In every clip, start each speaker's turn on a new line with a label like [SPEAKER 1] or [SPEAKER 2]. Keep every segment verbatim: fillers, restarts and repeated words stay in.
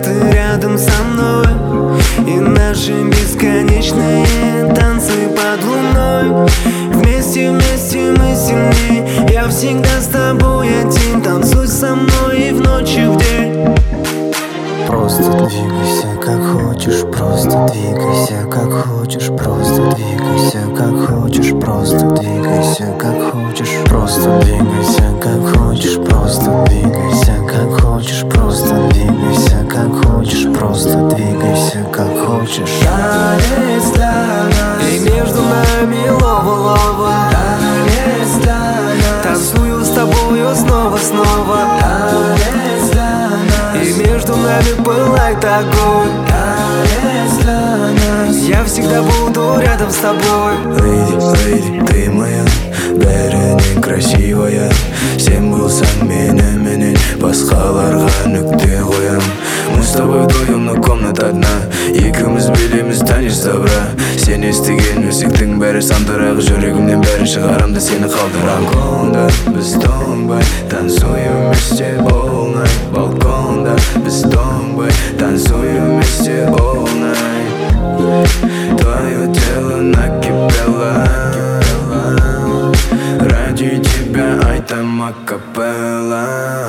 [SPEAKER 1] ты рядом со мной, и наши бесконечные танцы под луной. Вместе, вместе мы сильней. Я всегда с тобой один. Танцуй со мной и в ночь, и в день.
[SPEAKER 2] Просто двигайся, как хочешь, просто двигайся, как хочешь, просто двигайся, как хочешь, просто двигайся, как хочешь, просто двигайся, как хочешь, просто двигайся, как хочешь, просто двигайся, как хочешь, просто двигайся, как хочешь.
[SPEAKER 1] Танец для нас, и между нами лова-лова. Танец для нас, танцую с тобою снова-снова. Танец для нас, и между нами пылает огонь. Танец для нас, я всегда буду рядом с тобой.
[SPEAKER 3] Леди, леди, ты моя, бәрінен красивая. Сен болсаң менен менен басқаларға нүкте қоям. Мы с тобой вдвоем, но комната одна. Екеуміз билейміз таниш добра. Сен естіген өсектің бәрі сандырақ. Жүрегімнен бәрін шығарам да сені қалдырам. Балконда біз тоңбай танцуем вместе all night. Балконда біз тоңбай танцуем вместе all night. Твое тело накипело, ради тебя айтам акапелла.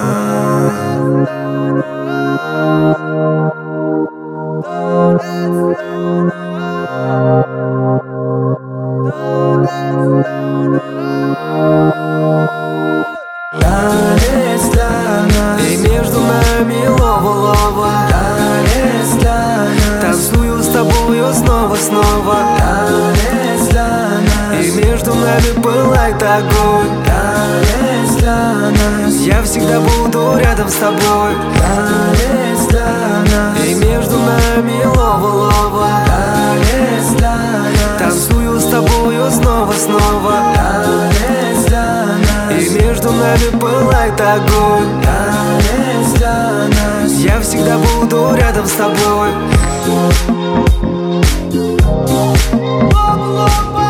[SPEAKER 1] Танец для нас, и между нами лова-лова. Танец для нас, танцую с тобою снова-снова. Танец для нас, и между нами пылает огонь. Танец для нас, я всегда буду рядом с тобой. Танец для нас, и между нами лова-лова. Танец для нас, танцую с тобою снова-снова. Танец для нас, и между нами пылает огонь. Танец для нас, я всегда буду рядом с тобой.